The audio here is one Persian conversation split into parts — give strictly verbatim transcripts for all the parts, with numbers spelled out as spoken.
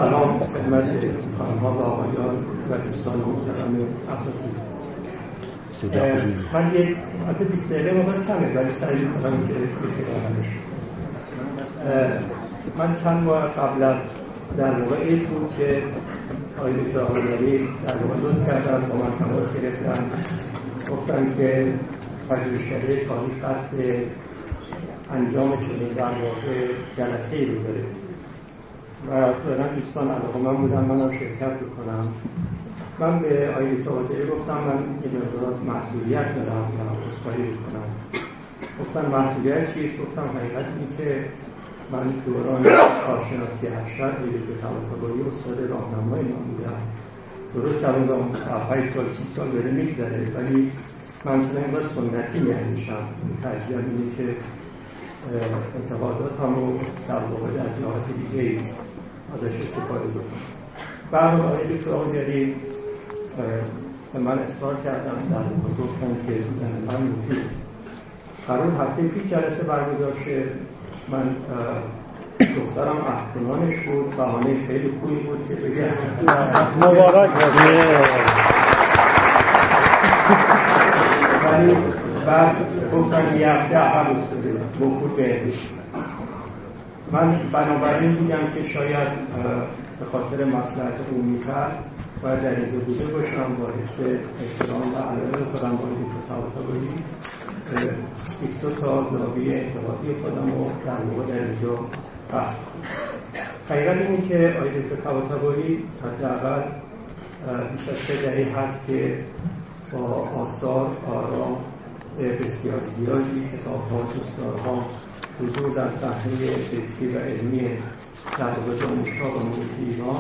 سلام خدمت خانم‌ها و آقایان و دوستان محترم اساتید. من یک حتی بیست دقیقه موقع کمه ولی سعی می‌کنم که بکنمش. من چند ماه قبل از در موقع عید بود که آقای دکتر آقایانی در موقع لطف کردن با من تماس گرفتن، گفتن که پژوهشکده تاریخ قصد انجام چنین در واقع جلسه‌ای رو داره و فعلا دوستان علاقه‌مند بودن منم شرکت بکنم. من به آقای دکتر آقایانی گفتم من این مقدار مسئولیت دارم و عذرخواهی می‌کنم. گفتن مسئولیت چیست؟ گفتم حقیقت اینه که من دوران کارشناسی ارشد و دکتر طباطبایی استاد راهنمای من بودم. درست در اون زمان هفت سال سی سال داره میگذره ولی من چون اینقدر سنتی می‌اندیشم. ترجیح اینه که انتقادات هم رو در واقع در جهات دیگه‌ای ازش استفاده بکنم. بعد آقای دکتر آقایانی به من اصرار کردم در واقع گفتم که من مفید قرار هفته پیش جلسه برگزار شد. من دخترم احتمالش بود، بهانه خیلی خوبی بود که بگه مبارک باشه. ولی بعد گفتن یه هفته عقب افتاده بخور بهش. من بنابراین دیدم که شاید به خاطر مصلحت عمومی‌تر باید در اینجا بوده باشم با حس احترام و علاقه خودم با دکتر طباطبایی یک دو تا زاویه انتقادی خودم رو در واقع در اینجا بحث کنم. حقیقت اینه که آقای دکتر طباطبایی حداقل بیش از سه دهه هست که با آثار، آرا بسیار زیادی، کتاب‌ها، جستارها حضور در صحنه فکری و علمی در واقع دانشگاه و محیط ایران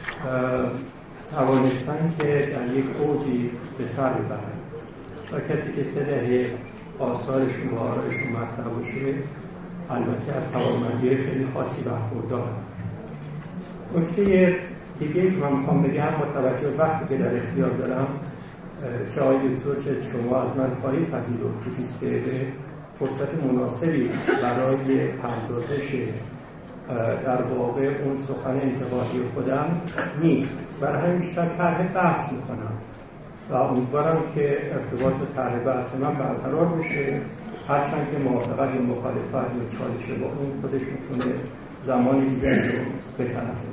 توانستن که در یک اوجی به سر ببرند و کسی که سه دهه آثارشون و آرایشون مطرح باشه البته از توانمندی خیلی خاصی برخوردارن. نکته دیگه که من میخوام بگم با توجه به وقتی که در اختیار دارم، چه آقای دکتر چه شما از من خواهید پذیرفت که بیست دقیقه فرصت مناسبی برای پردازش در واقع اون سخن انتقادی خودم نیست. برای همین بیشتر طرح بحث میکنم و امیدوارم که ارتباط و طرح بحث من برقرار بشه، هرچند که موافقت یا مخالفت یا چالش با اون خودش میتونه زمان دیگه رو بطلبه.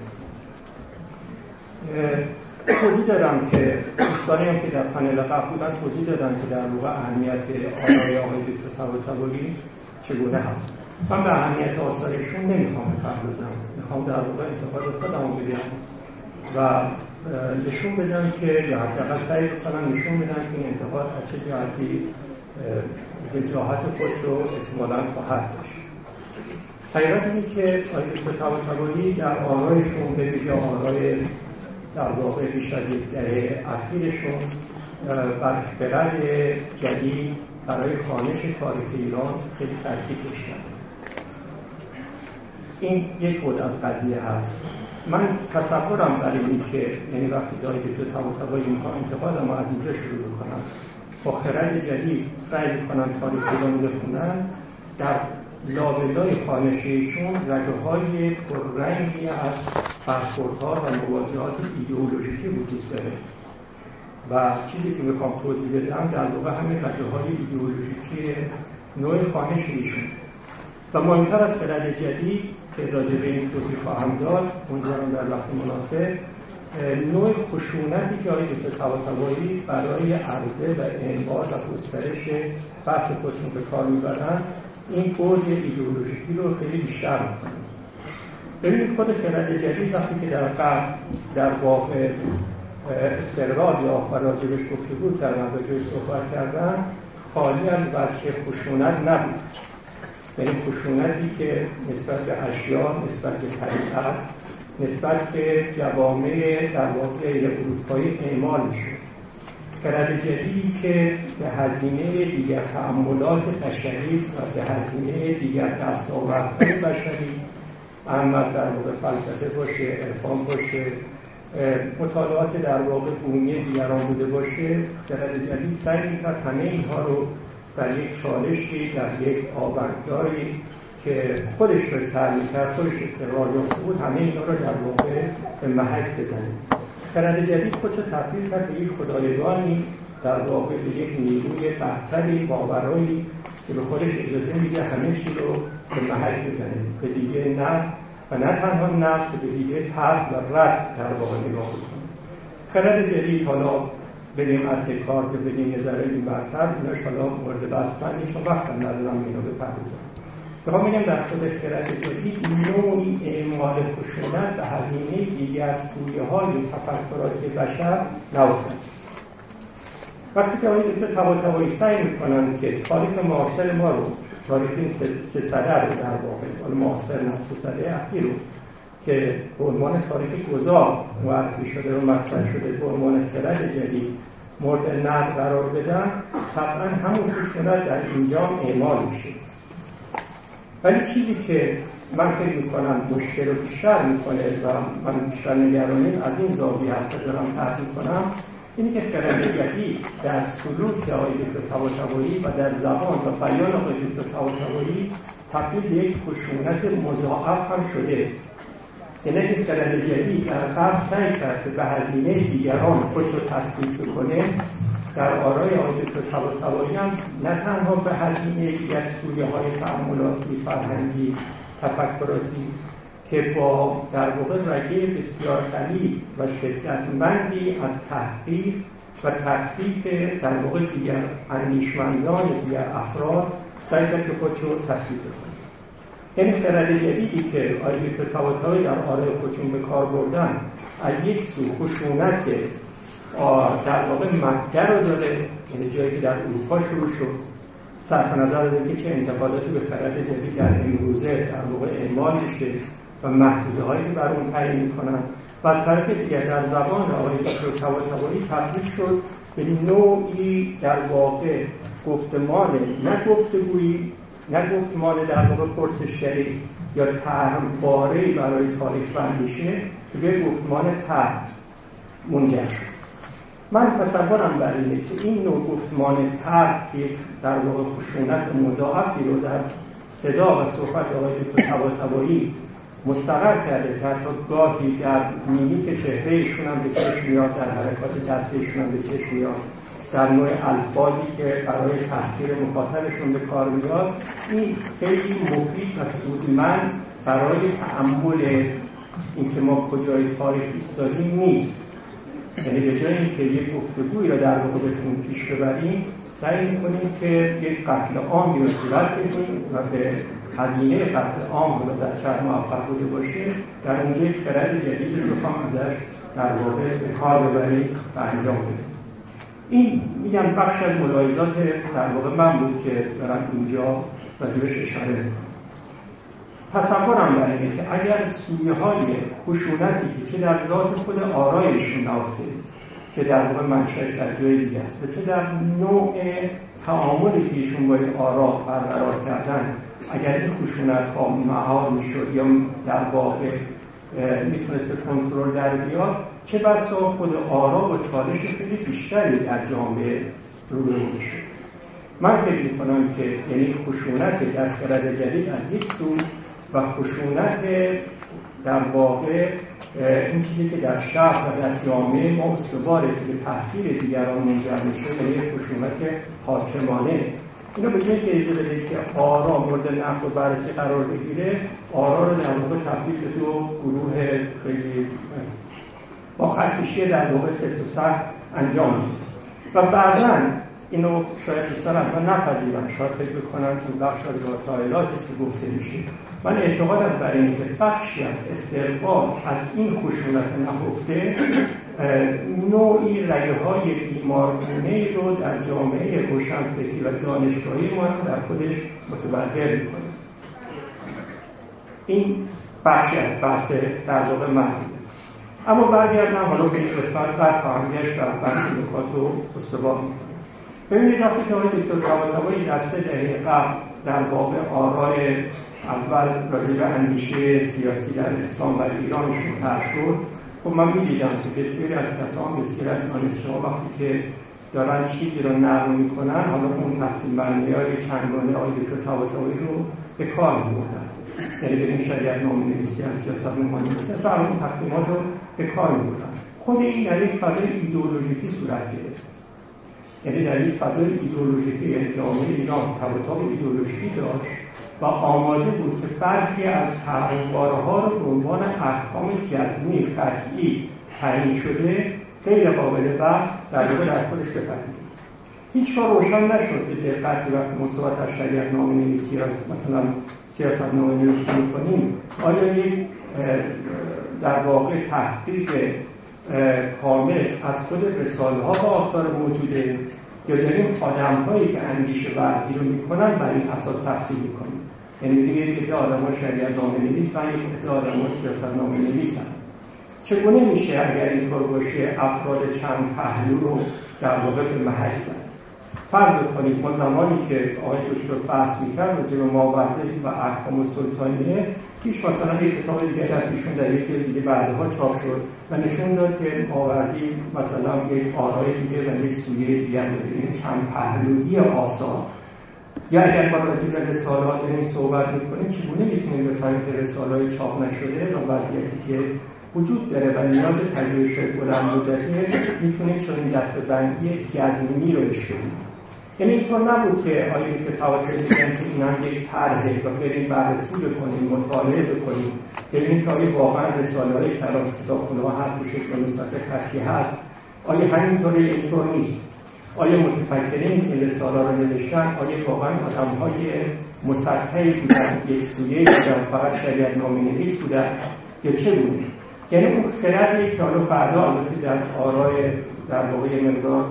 توضیح دادم که دوستانی هم که در پنل قبل بودن توضیح دادم که در واقع اهمیت آثار آقای دکتر طباطبایی چگونه هست. من به اهمیت آثارشون نمیخوام بپردازم، میخوام در واقع انتقاد خودم رو بگم و نشون بدم که یا حداقل سعی بکنم نشون بدم که این انتقاد از چه جهتی وجاهت خودش رو احتمالاً خواهد داشت. حقیقت اینه که آقای دکتر طباطبایی در آرایشون به ویژه آرای در واقع بیش از یک دهه اخیرشون بر خرد جدید برای خوانش تاریخ ایران خیلی تاکید کرد. این یک بود از قضیه هست. من تصورم برای این که یعنی وقتی داری دکتر طباطبایی میخوام انتقادم از اینجا شروع بکنم با خرد جدید سعی میکنم تاریخ ایران بخونن، در لابلای خوانششون رگه‌های پررنگی از برخوردها و مواجهات ایدئولوژیکی وجود داره و چیزی که میخوام توضیح بدم در واقع همین رگه‌های ایدئولوژیکی نوع خوانش ایشون و مهمتر از خرد جدید که راجع به این توضیح خواهم داد امیدوارم در وقت مناسب، نوع خشونتی که آقای دکتر طباطبایی برای عرضه و انباز و گسترش بحث خودشون به کار میبرن این بود ایدئولوژیکی رو خیلی بیشتر میکنه. ببینید خود خرد جدید وقتی که در قبل در واقع استقرار یا راجبش گفتگو کردن و جای صحبت کردن خالی از وجه خشونت نبود، یعنی خشونتی که نسبت به اشیاء، نسبت به طریقت، نسبت به جوامع در واقع اروپایی اعمال میشه. خرد جدیدی که به هزینه دیگر تأملات بشری و به هزینه دیگر دستاوردهای بشری اما در واقع فلسفه باشه، عرفان باشه، مطالعات در واقع بومی دیگران بوده باشه، خرد جدید سعی می‌کرد همه اینها رو در یک چالشی، در یک آوردگاری که خودش رو تعریف کرد، خودش استقرار یافته بود، همه اینها رو در واقع به محک بزنیم. خرد جدید خودشو تبدیل کرد به یک خدایگانی، در واقع به یک نیروی برتری، باورایی که به خودش اجازه میده همه چی رو به محک بزنه، به دیگه نه و نه تنها نه که به دیگه طرد و رد در واقع نگاه کنه. خرد جدید حالا بریم از دکارت که بریم یه ذره این برتر، ایناش حالا مورد بحث من نیست و وقتم ندارم اینو بپردازم. بخوام بگم در خود خرد جدید نوعی اعمال خشونت به هزینه دیگر سویه‌های تفکراتی بشر نهفته است. وقتی که آقای دکتر طباطبایی سعی میکنن که تاریخ معاصر ما رو، تاریخ این سه, سه سده رو در واقع، حالا معاصر نه سه سده اخیر رو که به عنوان تاریخ گذار معرفی شده و مطرح شده، به عنوان خرد جدید مورد نقد قرار بدن، طبعا همون خشونت در اینجا اعمال میشه. ولی چیزی که من فکر میکنم مشکل رو بیشتر میکنه و من بیشتر نگرانیم از این زاویه هست که دارم طرح میکنم، اینی که خرد جدید در سلوک آقای دکتر طباطبایی و در زبان و بیان آقای دکتر طباطبایی تبدیل به یک خشونت مضاعف هم شده. یعنی که خرد جدید در قبل سعی کرد که به هزینه دیگران خودش رو تثبیت بکنه، در آرای آقای دکتر طباطبایی هم نه تنها به هزینه دیگر سویه‌های تأملاتی، فرهنگی، تفکراتی که با در واقع رگه بسیار غلیظ و شدتمندی از تحقیر و تکفیف در واقع دیگر اندیشمندان دیگر افراد سعی کرد که خودش رو تثبیت بکنه. یعنی خرد جدیدی که آقای دکتر طباطبایی در آرای خودشون به کار بردن، از یک سو خشونت در واقع مدگر رو داره، یعنی جایی که در اروپا شروع شد، صرف نظر از اینکه چه انتقاداتی به خرد جدید در امروزه در واقع اعمال میشه و محدوده هایی که بر اون تعیین میکنن، و از طرف دیگر در زبان آقای دکتر طباطبایی تبدیل شد به نوعی در واقع گفتمان، نه گفتگویی، نه گفتمان در واقع پرسشگری یا طرحواره‌ای برای تاریخ بندیشه که به گفتمان طرح منجر شد. من تصورم بر اینه که این نوع گفتمان طرح که در واقع خشونت مضاعفی رو در صدا و صحبت آقای دکتر طباطبایی مستقر کرده که حتی گاهی در میمیک چهرهشون هم به چشم میاد، در حرکات دستشون هم به چشم میاد، در نوع الفاظی که برای تحقیر مخاطبشون به کار میاد، این خیلی مفید و سودمند برای تأمل اینکه ما کجای تاریخ ایستادیم نیست. یعنی به جای اینکه یک گفتگویی را در واقع بتونیم پیش ببریم، سعی می‌کنیم که یک قتل عامی رو صورت بدیم و به هزینه قتل عام رو در چه موفق بوده باشه، در اونجا یک خرد جدیدی رو بخوام ازش در واقع به کار ببریم و انجام بدیم. این میگم بخش از ملاحظات در واقع من بود که دارم اینجا راجبش اشاره می‌کنم. تصورم بر اینه که اگر سویه‌های خشونتی که چه در ذات خود آرایشون نهفته، که در واقع منشأش در جای دیگه است، و چه در نوع تعاملی که ایشون با این آرا برقرار کردن، اگر این خشونت‌ها مهار میشد یا در واقع میتونست به کنترل در بیاد، چه بسا خود آرا و چالش خیلی بیشتری در جامعه روبرو میشد. من فکر میکنم که یعنی خشونت در خرد جدید از یک سو و خشونت در واقع این چیزی که در شهر و در جامعه ما استواره که به تحقیر دیگران منجر میشه، یعنی خشونت حاکمانه. اینو به جای که اجازه بده که آرا مورد نقد و بررسی قرار بگیره، آرا رو در واقع تبدیل به دو گروه خیلی با خطکشی در واقع سفت و سخت انجام میده. و بعضا اینو شاید دوستان اصلا نپذیرن، شاید فکر بکنن این بخش از راتایلاتی که گفته میشه. من اعتقادم بر اینه که بخشی از استقبال از این خشونت نهفته نوعی رگه‌های بیمارگونه‌ای رو در جامعه روشنفکری و دانشگاهی ما در خودش متبلور می‌کنه. این بخشی از بحث در واقع محدوده. اما برگردم حالا به این قسمت بعد خواهم گشت و بعد نکات رو استوار می‌کنم. ببینید وقتی که آقای دکتر طباطبایی در سه دهه قبل در واقع آرای اول راجع به اندیشه سیاسی در اسلام و ایرانشون طرح شد، خب من می‌دیدم که بسیاری از کسان، بسیاری از دانشجوها وقتی که دارن چیزی رو نقل می‌کنن، حالا اون تقسیم بندی‌های چندگانه آقای دکتر طباطبایی رو به کار می‌بردن. یعنی بریم شریعت نامه‌نویسی از سیاست نامه‌نویسی و اون تقسیمات رو به کار می‌بردن. خود این در یک فضای ایدئولوژیکی صورت گرفت. یعنی در یک فضای ایدئولوژیکی، یعنی جامعه ایران تباتاب ایدئولوژیکی داشت و آماده بود که برخی از تحریم‌بارها رو به عنوان احکام جزمی قطعی تعیین شده غیر قابل بحث در واقع در خودش بپذیرید. هیچگاه روشن نشد به دقت وقتی مصوبت از شریعت نامه‌نویسی از مثلا سیاست نامه‌نویسی می‌کنیم آیا یک در واقع تحقیق کامل از خود رساله‌ها و آثار موجوده یا داریم آدم‌هایی که اندیشه ورزی رو می‌کنن بر این اساس تقسیم می‌کنیم. یعنی می‌گیم یک عده آدم‌ها شریعت نامه‌نویس و یک عده آدم‌ها سیاست نامه‌نویس هستند. چگونه میشه اگر اینطور باشه افراد چند پهلو رو در واقع به محل زد؟ فرض کنید ما زمانی که آقای دکتر بحث می‌کرد راجع به ماورای و احکام السلطانیه پیش مثلا یک کتاب دیگه دستشون در یک جلد دیگه بعدها چاپ شد و نشون داد که ماوردی مثلا یک آرای دیگه و یک سویه دیگه داره، چند پهلویی آثار. یا اگر ما راجع به رساله‌ها داریم صحبت می‌کنیم چگونه می‌تونیم بفهمیم که رساله‌های چاپ نشده و وضعیتی که وجود داره و نیاز پژوهش بلند مدته می‌تونیم چون این دسته‌بندی جزمی رو بشکنیم. یعنی اینطور نبود که آیا که تواتر بگن که این هم یک طرحه و بریم بررسی بکنیم، مطالعه بکنیم، ببینیم که آیا واقعا رساله‌های کلام کتابخونه‌ها هست و شکل و نسخت خطی هست، آیا همینطوره اینطور نیست، آیا متفکرین که این رساله رو نوشتن آیا واقعا آدم‌های مسطحی بودن، یک سویه بودن، فقط شریعت نامه‌نویس بودن یا چه بودن؟ یعنی اون خردی که حالا بعدا البته در آرای در واقع مقدار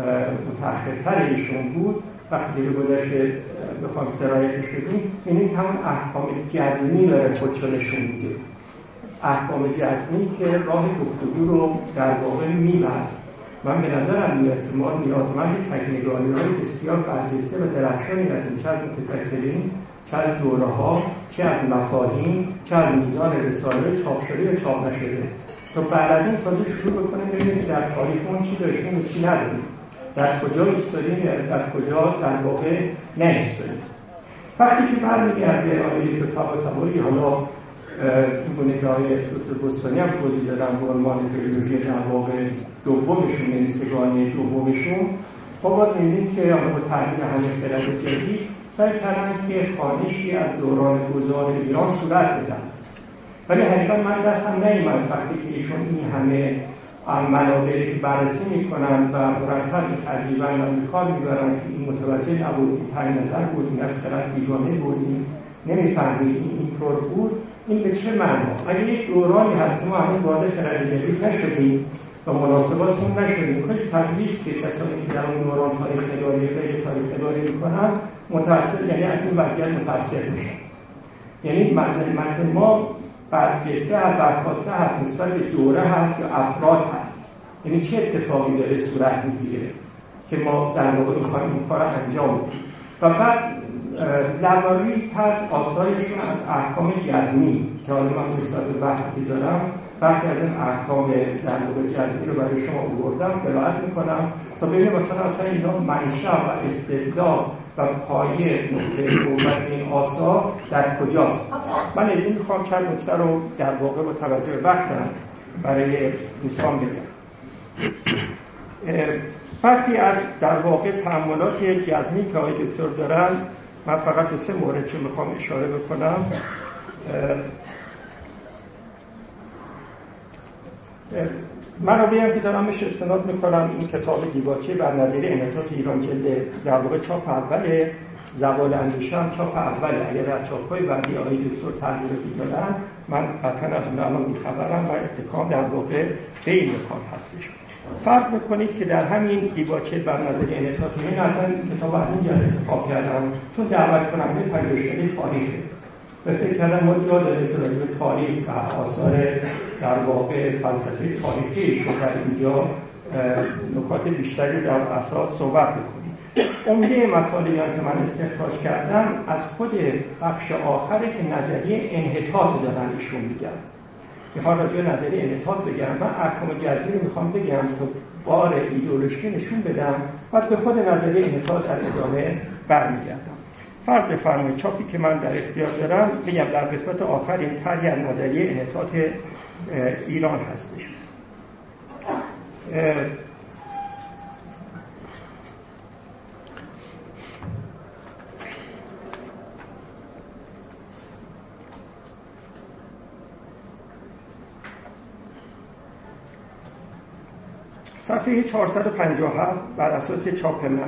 متأخرتر ایشون بود وقتی که گذشته بخوام سرایتش بدیم یعنی همون احکام جزمی داره خودشو نشون میده، احکام جزمی که راه گفتگو رو در واقع میبست. من به نظرم میاد که ما نیازمند تکنیک‌های بسیار برجسته و درخشانی هستیم، چه از متفکرین، چه از دوره‌ها، چه از مفاهیم، چه از میزان رساله چاپ شده یا چاپ نشده تا بعد از این تازه شروع بکنیم ببینیم در تاریخمون چی داشتیم و چی نداریم، در کجا ایستادیم یا در کجا در واقع نایستادیم. وقتی که برمیگرده آیه طباطبایی حالا این گونه که آیه دکتر بستانی هم توضیح دادن به عنوان تئولوژی در واقع دومشون، یعنی سگانه دومشون، ما باید می‌بینیم که حالا با تحلیل همه خرد جدید سعی کردن که خوانشی از دوران گذار ایران صورت بدن. ولی حقیقا من دستم نیامد وقتی که ایشون این همه منابعی که بررسی میکنن و مرتب تقریبا به کار میبرن که این متوجه نبود، این تنگ نظر بود، این از خرد بیگانه بود، این نمیفهمید، این اینطور بود، این به چه معنا؟ اگه یک دورانی هست که ما همین وارد خرد جدید نشدیم و مناسباتمون نشدیم، خیلی طبیعیه که کسانی که در اون دوران تاریخ نگاری غیر تاریخ نگاری میکنن متأثر، یعنی از این وضعیت متأثر میشن. یعنی متن ما برجسته هست، برخواسته هست، نسبت به دوره هست یا افراد هست. یعنی چه اتفاقی داره صورت میگیره که ما در واقع میخوایم این کار انجام بدیم. و بعد لواریز هست آثارشون از احکام جزمی که حالا من نسبت به وقتی که دارم وقتی از این احکام در واقع جزمی رو برای شما آوردم قرائت میکنم تا ببینیم مثلا اصلا اینا منشأ و استدلال و پایه نقطه قوت این آثار در کجاست. من از این میخوام چند نکته رو در واقع با توجه به وقتم برای دوستان بگم. برخی از در واقع تأملات جزمی که آقای دکتر دارن من فقط به سه مورد چه میخوام اشاره بکنم. من رو بگم که دارم بهش استناد میکنم این کتاب دیباچه بر نظریه انحطاط ایران جلد در واقع چاپ اوله، زوال اندیشه هم چاپ اوله. اگر در چاپ‌های بعدی آقای دکتر تغییراتی دادن من قطعا از اون الان بی‌خبرم و اتکام در واقع به این نکات هستش. فرض بکنید که در همین دیباچه بر نظریه انحطاط این اصلا کتاب از این جلد انتخاب کردم چون دعوت کننده پژوهشگری تاریخه و فکر کردم ما جا داره که راجع به تاریخ و آثار در واقع فلسفه تاریخی شو در اینجا نکات بیشتری در اساس صحبت بکنیم. عمده مطالبی که من استخراج کردم از خود بخش آخره که نظریه انحطاط دارن ایشون میگن. میخوام راجع به نظریه انحطاط بگم، من احکام جزمی رو میخوام بگم تا بار ایدئولوژیکی نشون بدم، بعد به خود نظریه انحطاط در ادامه برمیگردم. فرض بفرمایید چاپی که من در اختیار دارم، میگم در قسمت آخر این طرحی از نظریه انحطاط ایران هستش. صفحه چهارصد و پنجاه و هفت بر اساس چاپ من.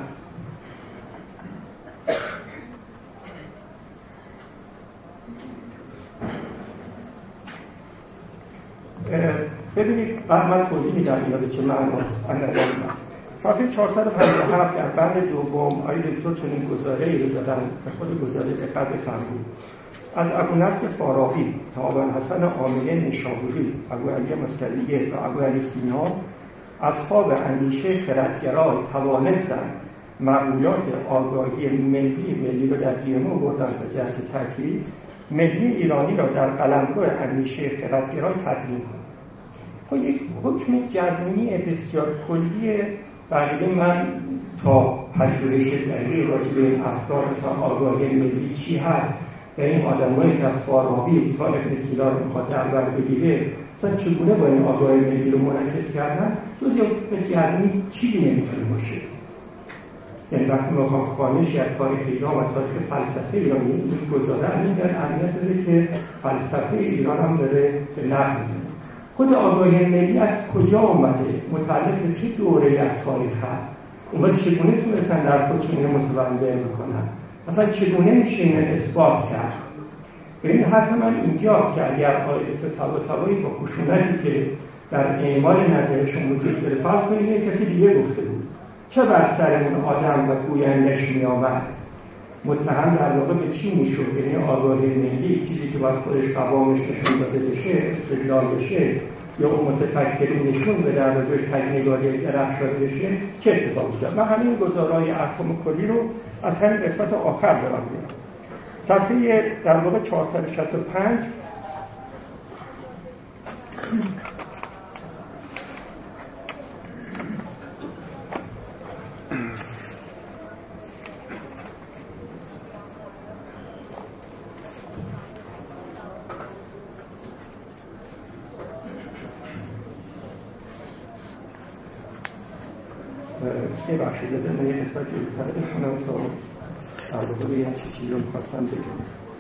ببینید بعد من توضیح میدم اینا به چه معناست از نظر من. صفحه چهارصد و پنجاه و هفت در بند دوم آیه دکتر چنین گزاره‌ای رو دادن که خود گزاره دقت بفرمایید. از ابو نصر فارابی تا ابوالحسن عاملی نیشابوری، ابو علی مسکریه و ابو علی سینا، اصحاب اندیشه خردگرای توانستند مقولات آگاهی ملی ملی رو در دیمو بردن به جهت تاکید ملی ایرانی را در قلمرو اندیشه خردگرای تدوین کنند. خب یک حکم جزمی بسیار کلیه. بقیه من تا پژوهش دقیق راجع به این افکار مثلا آگاهی ملی چی هست و این آدمایی که از فارابی تا ابن سینا رو میخواد در بر بگیره مثلا چگونه با این آگاهی ملی رو منعکس کردن، جز یک جزمی چیزی نمیتونه باشه. یعنی وقتی میخوام خانشی از تاریخ ایران و تاریخ فلسفه ایرانی این گزاره این در اهمیت داره که فلسفه ایران هم داره به نقد میزنه. خود آگاهی ملی از کجا اومده؟ متعلق به چه دوره از تاریخ هست؟ اون چگونه تونستن در خود چگونه متولد میکنن؟ مثلا چگونه میشه این اثبات کرد؟ این حرف من اینجاست که اگر قاعده طباطبایی با خشونتی که در اعمال نظرشون وجود داره فرض کنید کسی دیگه گفته بود چه بر سرمون آدم و گویندش می آمد، متهم در واقع به چی میشد؟ یعنی آگاهی ملی چیزی که باید خودش قوامش نشون داده بشه، استدلال بشه یا اون متفکری نشون به در روش تجنگاری درخشاده بشه، چه اتفاقی افتاد؟ من همین گزارهای احکام کلی رو از همین قسمت آخر دارم میگم. صفحه در واقع چهارصد و شصت و پنج یه بخشی لازم من یه قسمت جلوتر بخونم تا در واقع به یه چیزی رو می‌خواستم بگم.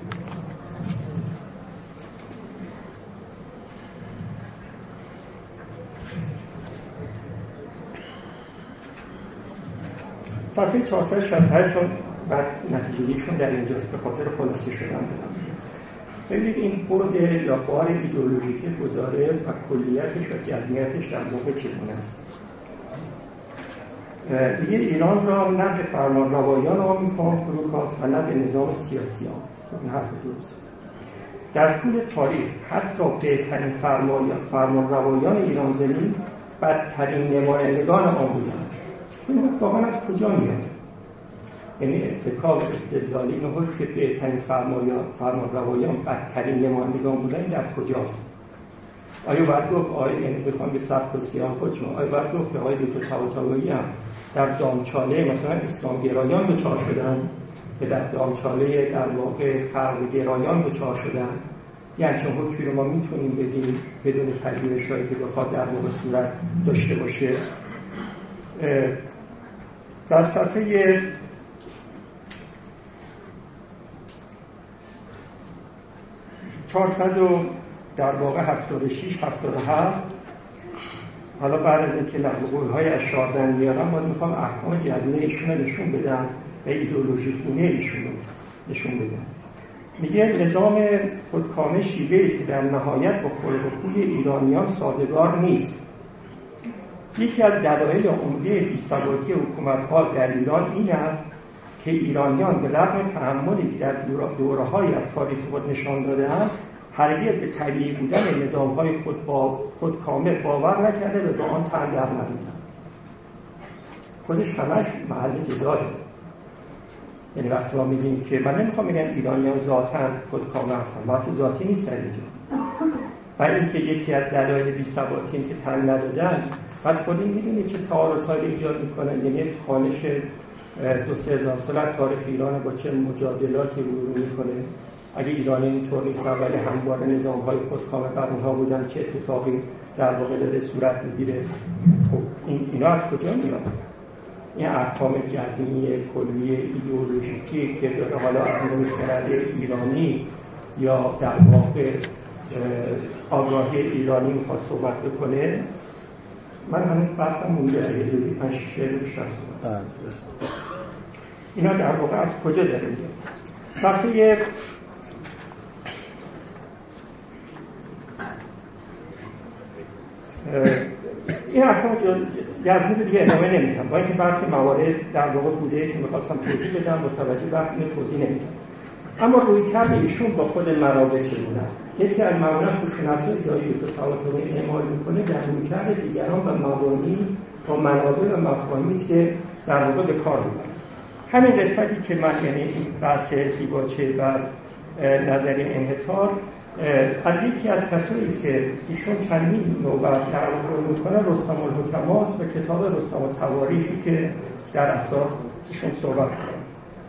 صفحه چهارصد و شصت و هشت چون بعد نتیجه‌گیریشون در اینجاست به خاطر خلاصه شدن دارم. ببینید این بعد یا بار ایدئولوژیک گزاره و کلیتش و جزمیتش در واقع چگونه است. دیگه ایران را نه به فرمان روایان آمریکا فروکاست و نه به نظام سیاسی ها. این حرف درست. در طول تاریخ حتی بهترین فرمان روایان ایران زمین بدترین نمایندگان آن بودند. این واقعا از کجا میاد؟ یعنی اتکاب استدلالی این حکم که بهترین فرمان روایان بدترین نمایندگان بودند در کجاست؟ آیا باید گفت آیا یعنی بخوام به سبک و سیاق خودشون آیا باید گفت که آیا دکتر طباطبایی هم در دامچاله مثلا اسلام گرایان دچار شدن که در دامچاله در واقع غرب گرایان دچار شدن؟ یعنی چون حکمی رو ما میتونیم بدیم بدون پژوهش‌هایی که بخواد در واقع صورت داشته باشه. در صفحه چهارصد در واقع هفتاد و شش هفتاد و هفت حالا بعد از اینکه نقل‌قول‌های اشارزن میارم باید میخوام احکام جزمه ایشون رو نشون بدم و ایدئولوژی گونه ایشون رو نشون بدم. میگه نظام خودکامه شیوه‌ای است که در نهایت با خلق و خوی ایرانیان سازگار نیست. یکی از دلایل عمده بی‌ثباتی حکومت‌ها در ایران این است که ایرانیان به رغم تحملی که در دوره‌های از تاریخ خود نشان داده‌اند هرگز به طبیعی بودن نظام‌های خود با خودکامه باور نکرده و به آن تن در ندادند. خودش همش محل جداله. یعنی وقتی ما میگیم که من نمیخوام بگم ایرانیان ذاتاً خودکامه هستن، بحث ذاتی نیست در اینجا. برای اینکه یکی از دلایل بی‌ثباتی این که تن ندادن، بعد خودی میدونید چه تعارض‌هایی ایجاد میکنن. یعنی خانش دو سه هزار سال تاریخ ایران با چه مجادلاتی رو میکنه. اگه ایرانی اینطور نیست ولی همواره نظام‌های خودکامه بر اونها بودن چه اتفاقی در واقع داره صورت میگیره. خب این اینا از کجا میاد؟ این احکام جزمی کلی ایدئولوژیکی که داره حالا از نوع خرد ایرانی یا در واقع آگاهی ایرانی میخواد صحبت بکنه. من هنوز بحثم مونده اگه زودی پنج شیش دقیقه بیشتر صحبت. اینا در واقع از کجا داره میاد؟ صفحه این احکام جزمی رو دیگه ادامه نمیدم، با اینکه برخی موارد در واقع بوده که میخواستم توضیح بدم، متوجه وقت اینو توضیح نمیدم. اما رویکرد ایشون با خود منابع چگونه است؟ یکی از موارد خشونت‌های دایی که تواتر اعمال میکنه در رویکرد دیگران و مبانی و منابع و مفاهیمی است که در واقع به کار میبرن. همین قسمتی که من یعنی این بحث دیباچه و نظریه انحطاط از یکی از کسایی که ایشون چندین نوبت در واقع میکنه رستم الحکما است و کتاب رستم التواریخی که در اساس ایشون صحبت کنه.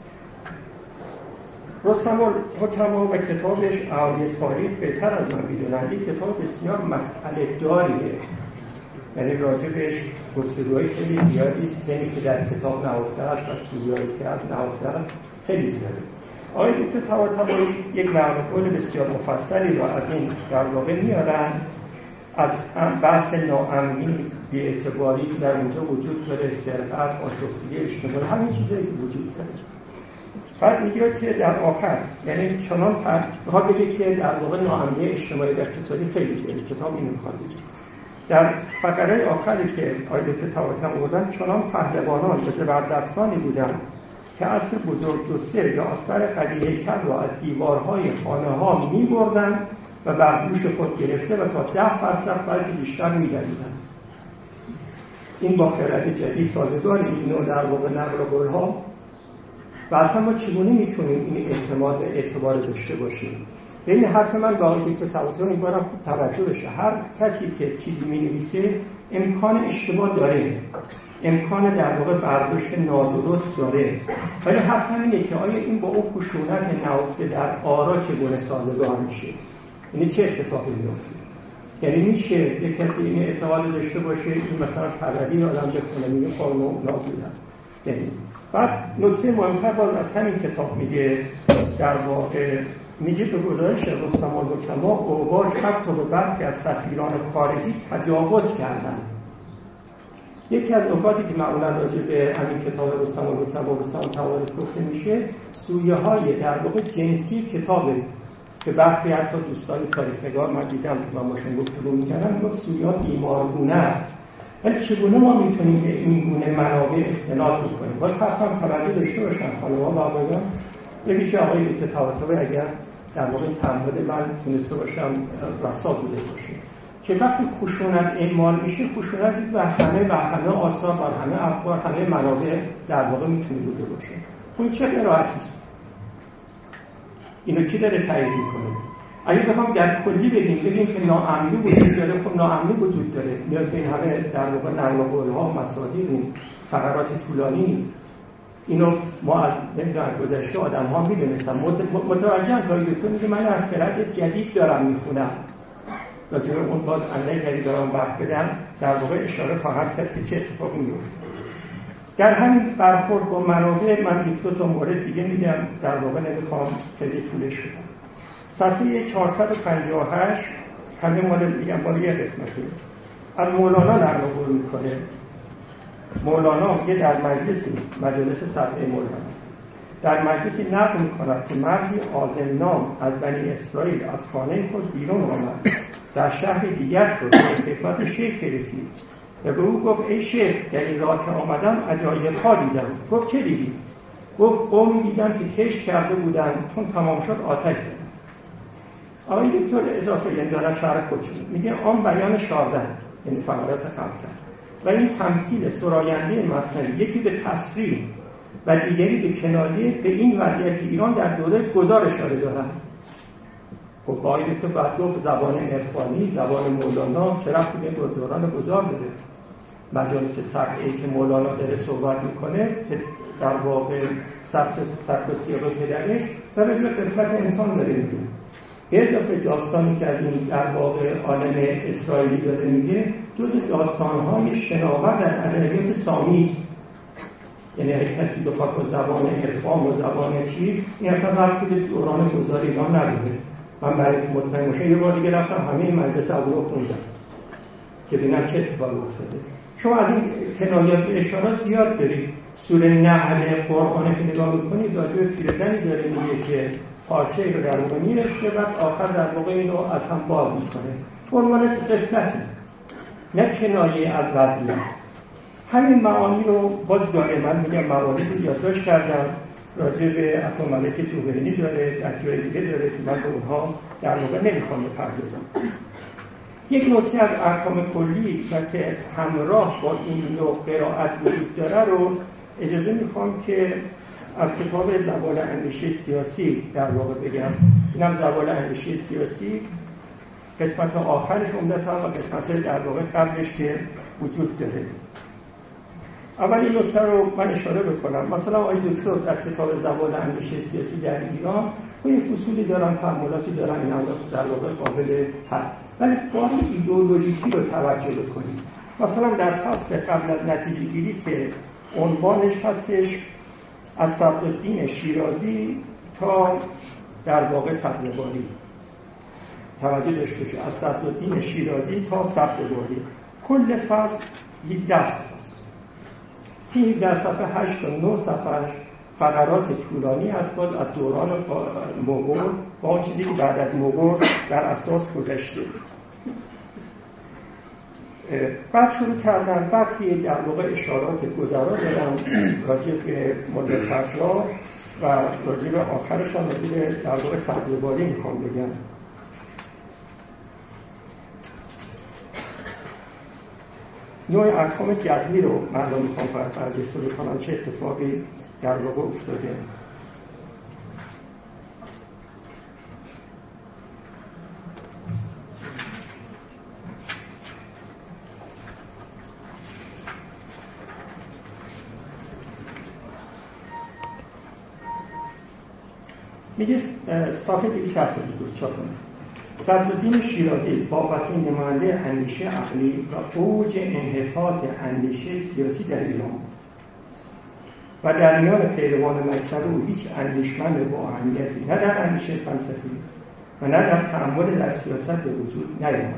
رستم الحکما و کتابش اعالی تاریخ بهتر از من میدونن. یک کتاب بسیار مسئله داریه، یعنی راجبش گفتگوهای خیلی زیادی است، یعنی که در کتاب نهفته است و سوریایی که از نهفته است خیلی زیاده. آقای دکتر طباطبایی یک نقل بسیار مفصلی رو از این در واقع میارن از بحث ناامنی بی‌اعتباری که در اونجا وجود داره، سرقت، آشفتگی اجتماعی، همین چیزایی که وجود داره. بعد میگه که در آخر یعنی چنان بخواد بگه که در واقع ناامنی اجتماعی و اقتصادی خیلی زیاده، کتاب اینو میخواد بگه. در فقره آخری که آقای دکتر طباطبایی آوردن چنان پهلوانان و زبردستانی بودن که اسب بزرگ جثه یا اسب قوی هیکل را از دیوارهای خانه ها می بردن و بر دوش خود گرفته و تا ده فرسخ بلکه بیشتر می دویدن. این با خرد جدید سازگار این نوع در واقع نقل قول ها و اصلا ما چگونه میتونیم این اعتماد و اعتبار داشته باشیم؟ به این حرف من با آقای دکتر طباطبایی امیدوارم خوب توجه بشه. هر کسی که چیزی می نویسه امکان اشتباه داره، امکان در واقع برداشت نادرست داره، ولی حرف اینه که آیا این با اون خشونت نهفته در آرا چگونه سازگار میشه؟ یعنی چه اتفاقی میفته؟ یعنی میشه یک کسی این اعتقاد داشته باشه این مثلا طبقی آدم بخونه میگه قانون نابودن. یعنی بعد نکته مهمتر باز از همین کتاب میگه در واقع میگه به گزارش رستم الحکما اوباش حتی به برخی از سفیران خارجی تجاوز کردن. یکی از نکاتی که معمولا راجع به همین کتاب رستم الحکما و رستم التواریخ گفته میشه سویه های در واقع جنسی کتابه که برخی حتی دوستان تاریخ نگار من دیدم که من باشون گفتگو می‌کردم گفت سویه ها بیمارگونه است. ولی چگونه ما میتونیم به این گونه منابع استناد بکنیم؟ باید حتما توجه داشته باشن خانم‌ها و آقایان. ببینید آقای دکتر طباطبایی اگر در واقع تعهد من تونسته باشم رسا بوده باشه که وقتی خشونت اعمال میشه خشونت بر همه و همه آثار بر همه افکار همه منابع در واقع میتونه بوده باشه. اون چه قرائتی است؟ اینو کی داره تایید میکنه؟ اگه بخوام در کلی بگیم بگیم که ناامنی وجود داره، خب ناامنی وجود داره، میاد به این همه در واقع نقل قول‌ها و مصادیق نیست، فقرات طولانی نیست. اینو ما از نمیدونم گذشته آدم‌ها می‌دونستن. متوجه هم که دکتر میگه من از خرد جدید دارم میخونم و جوری اون باز اندکی دارم وقت بدم در واقع اشاره خواهد کرد که چه اتفاقی میفته. در همین برخورد با منابع من یک دو تا مورد دیگه میدم، در واقع نمیخوام خیلی طولش بدم. صفحه چهارصد و پنجاه و هشت همه مال میگم بالا یه قسمتی از مولانا نقل قول میکنه. مولانا میگه در مجلسی مجلس صفحه مولانا در مجلسی نقل میکند که مردی آذن نام از بنی اسرائیل از خانه خود بیرون آمد، در شهر دیگر شد به خدمت شیخ رسید و به او گفت ای شیخ در این راه که آمدم عجایب ها دیدم. گفت چه دیدی؟ گفت قومی دیدم که کشت کرده بودند چون تمام شد آتش زدند. آقای دکتر اضافه یعنی داره شرح خودشون میگه آن بیان شاردن یعنی فقرات قبل و این تمثیل سراینده مثنوی یکی به تصریح و دیگری به کنایه به این وضعیت ایران در دوره گذار اشاره دارند. خب آقای دکتر بعد گفت زبان عرفانی زبان مولانا چه ربطی به دوران گذار داره؟ مجالس صفحه‌ای که مولانا داره صحبت میکنه در واقع سبک و سیاق پدرش و راجع به قسمت انسان داره میگه. به اضافه داستانی که از این در واقع عالم اسرائیلی داره میگه جز داستان‌های شناور در ادبیات سامی است. یعنی اگه کسی بخواد با زبان عرفان و زبان چی این اصلا ربطی به دوران گذار ایران نداره. من برای مطمئن باشم یه بار دیگه رفتم همه این مجلس ابرو خوندم که ببینم چه اتفاقی افتاده. شما از این کنایات و اشارات زیاد دارید. سوره نحل قرآن که نگاه می‌کنید راجع به پیرزنی داره میگه که پارچه رو در واقع میرشته بعد آخر در واقع اینو از هم باز میکنه. عنوان قفلتی نه کنایه از وضعیت. همین معانی رو باز داره. من میگم مواردی رو یادداشت کردم راجع به عطا ملک جوهرینی داره، در جای دیگه داره که من به اونها در واقع نمیخوام بپردازم. یک نکته از احکام کلی و که همراه با این نوع قرائت وجود داره رو اجازه میخوام که از کتاب زوال اندیشه سیاسی در واقع بگم. اینم زوال اندیشه سیاسی قسمت آخرش عمدتاً و قسمت در واقع قبلش که وجود داره. اول این نکته رو من اشاره بکنم. مثلا آقای دکتر در کتاب زوال اندیشه سیاسی در ایران و این فصولی دارن، تعاملاتی دارن، این هم در واقع قابل حل، ولی بار ایدئولوژیکی رو توجه بکنید. مثلا در فصل قبل از نتیجه گیری که عنوانش هستش از صدرالدین شیرازی تا در واقع سبزواری، توجه داشته باشید، از صدرالدین شیرازی تا سبزواری کل فصل هجده صفحه است. این هجده صفحه هشت تا نه صفحهش فقرات طولانی است باز از دوران مغول با اون چیزی که بعد از مغول در اساس گذشته. بعد شروع کردن برخی در واقع اشارات گذرا دارن راجع به ملا صدرا و راجع به آخرش هم راجع به در واقع سبزواری میخوام بگم. نوع احکام جزمی رو مردم میخوام برجسته بکنم چه اتفاقی در واقع افتاده. میگه صفحه دویست و هفتاد و دو چاپ کنید. صدرالدین شیرازی با وسیع نماینده اندیشه عقلی و اوج انحطاط اندیشه سیاسی در ایران و در میان پیروان مکتب او هیچ اندیشمند با اهمیتی نه در اندیشه فلسفی و نه در تأمل در سیاست به وجود نیامد.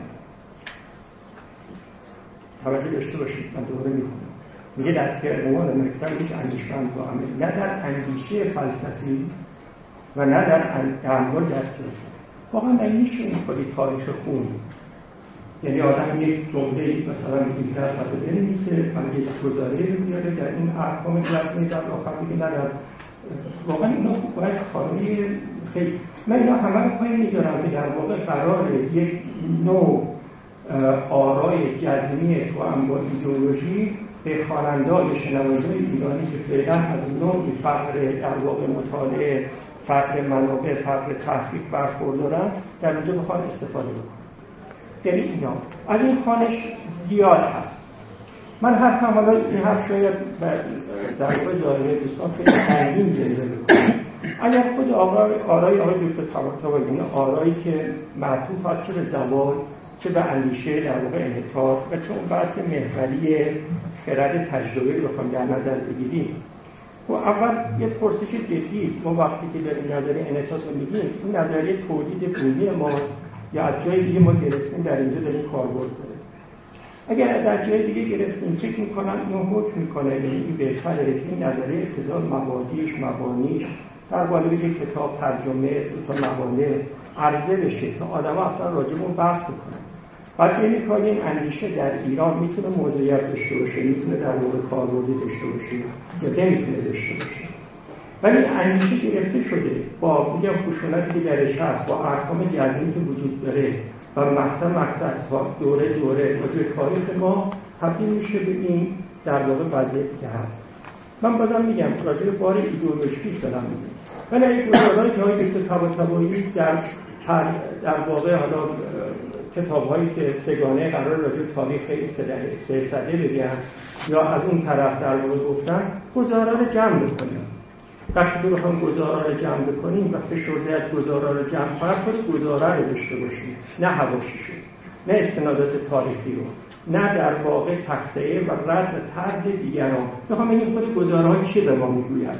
توجه داشته باشید، من دوباره میخونم. میگه در پیروان مکتب هیچ اندیشمند با اهمیتی نه در اندیشه فلسفی و نه در تأمل در سیاست. واقعا نمیشه این کلی تاریخ خون. یعنی آدم یک جمله مثلا دیگه صفحه بنویسه و یک گزاره رو بیاره در این احکام جزمی در آخر بگه نه در واقعا اینا باید کاری خیلی من اینا همه رو پای میذارم که در واقع قرار یک نوع آرای جزمی تو هم با ایدئولوژی به خواننده‌های شنونده‌های ایرانی که فعلا از نوعی فقر در واقع مطالعه، فقر منابع، فقر تحقیق برخوردارن در اونجا بخوان استفاده بکنن. یعنی اینا از این خوانش زیاد هست. من حرفم حالا این حرف شاید در واقع ظاهره دوستان خیلی سنگین جلوه بکنم. اگر خود آقای آرای آقای دکتر طباطبایی این آرایی که معطوف هست چه به زوال چه به اندیشه در واقع انحطاط و چون بحث محوری خرد تجربه رو بخوام در نظر بگیریم و اول یه پرسش جدی است. ما وقتی که داریم نظریه انحطاط رو میگیم این نظریه تولید بومی ماست یا از جای دیگه ما گرفتیم در اینجا داریم کاربرد داره. اگر در جای دیگه گرفتیم فکر میکنم اینو حکم میکنه یعنی این بهتره که این نظریه ابتدا مبادیش مبانیش در قالب یک کتاب ترجمه دو تا مقاله عرضه بشه تا آدم‌ها اصلا راجع به اون بحث بکنن. بعد ببینید که این اندیشه در ایران میتونه موضوعیت داشته باشه، میتونه در واقع کاربردی داشته باشه یا نمیتونه داشته باشه. ولی اندیشه گرفته شده با میگم خشونتی که درش هست، با احکام جزمی که وجود داره و مقطع مقطع تا دوره دوره و توی تاریخ ما تبدیل میشه به این در واقع وضعیتی که هست. من بازم میگم راجع به بار ایدئولوژیکیش دارم میگم. ولی این گزاره‌ای که های دکتر طباطبایی در در واقع حالا کتاب‌هایی که سگانه قرار راجع به تاریخ سه سه صده بگن یا از اون طرف در واقع گفتن، گزارا رو جمع بکنیم. وقتی که بخوام گزارا رو جمع بکنیم و فشرده از گزارا رو جمع کنیم، خود گزارا رو داشته باشیم، نه حواشیشو، نه استنادات تاریخی رو، نه در واقع تخته و رد و طرح دیگران. بخوام ببینیم خود گزارا چی به ما میگوید.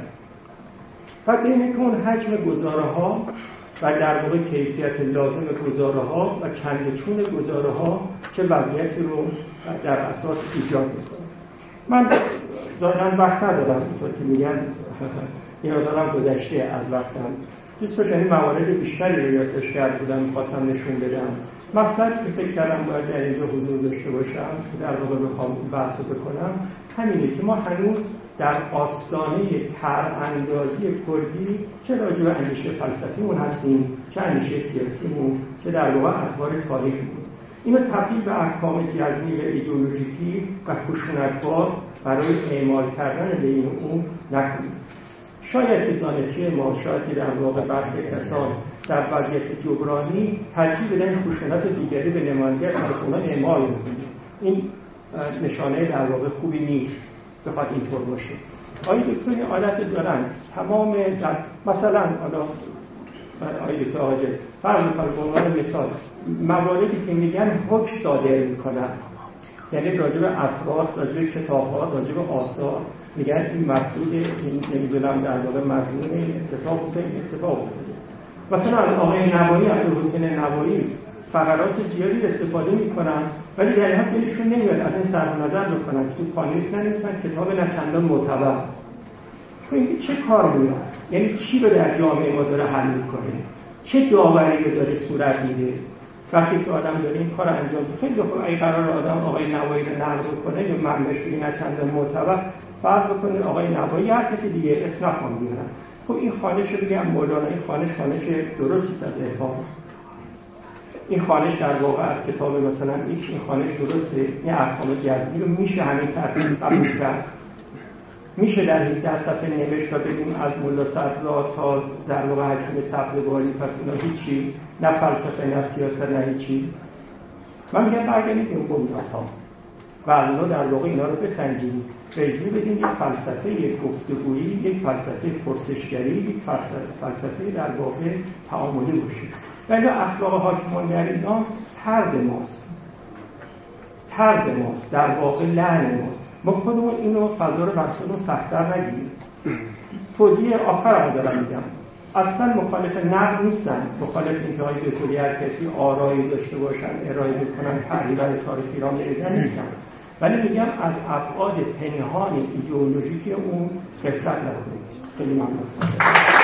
بعد ببینیم که اون حجم گزاره‌ها و در واقع کیفیت لازم گزاره‌ها و چند چون گزاره‌ها چه وضعیتی رو در اساس ایجاد می‌کنه. من ظاهراً وقت ندارم، اینطور که میگن اینا دارم گذشته از وقتم. دوست داشتم این موارد بیشتری رو یادداشت کرده بودم، می‌خواستم نشون بدم. مطلبی که فکر کردم باید در اینجا حضور داشته باشم که در واقع بخوام بحث بکنم همینه که ما هنوز در آستانه طرح‌اندازی کلی چه راجع به اندیشه فلسفیمون هستیم، چه اندیشه سیاسیمون، چه در واقع اخبار تاریخیمون. اینو تبدیل به احکام جزمی و ایدئولوژیکی و خشونتبار برای اعمال کردن بین اون نکنیم. شاید که دانشجوی ما، شاید که در واقع برخی کسان در وضعیت جبرانی ترجیح بدن خشونت دیگری به نمایندگی از اونا اعمال می‌کنه. این نشانه در واقع خوبی نیست بخواد اینطور باشه. آیا دکتر این عادت دارن تمام در مثلا حالا آیا دکتر آجه فرض می‌کنم به عنوان مثال مواردی که میگن حکم صادر میکنن، یعنی راجع به افراد، راجع به کتاب‌ها، راجع به آثار میگن این مفروض، این نمیدونم در واقع مضمون اتفاق افتاده، اتفاق افتاده. مثلا آقای نوایی، عبدالحسین نوایی فقرات زیادی استفاده میکنن ولی در این حال دلشون نمیاد از این صرف نظر بکنن که تو کانویس ننویسن کتاب نه چندان معتبر. این چه کار میاد؟ یعنی چی رو در جامعه ما داره حل میکنه؟ چه داوری رو داره صورت میده؟ وقتی که آدم داره این کار انجام بده، خیلی خوب اگه قرار آدم آقای نوایی رو نقد کنه یا منبعش بگه نه چندان معتبر، فرض بکنه آقای نوایی هر کسی دیگه اسم نخوام بیارن. خب این خوانش رو بگم مولانا، این خوانش خوانش درستی از عرفان، این خوانش در واقع از کتاب مثلا ایکس، این خوانش درسته، این احکام جزمی رو میشه همین ترتیب قبول کرد، میشه در هجده صفحه نوشت تا بگیم از ملا صدرا تا در واقع حکیم سبزواری، پس اینا هیچی، نه فلسفه نه سیاست نه هیچی. من میگم برگردید این بنیادها و از اینا در واقع اینا رو بسنجیم، ریزی بدیم یک فلسفه، یک گفتگویی، یک فلسفه پرسشگری، یک فلسفه, فلسفه در واقع تعاملی باشه. ولی اخلاق حاکمان در ایران طرد ماست، طرد ماست، در واقع لعن ماست. ما خودمون اینو فضا رو بر خودمون سخت‌تر نگیریم. توضیح آخر رو دارم میگم، اصلا مخالف نقد نیستن، مخالف اینکه های دکتری هر کسی آرایی داشته باشن، ارائه بکنن، تحلیل تاریخ ایران ایزن نیستن، ولی میگم از ابعاد پنهان ایدئولوژیک اون غفلت نکنید. خیلی ممنون.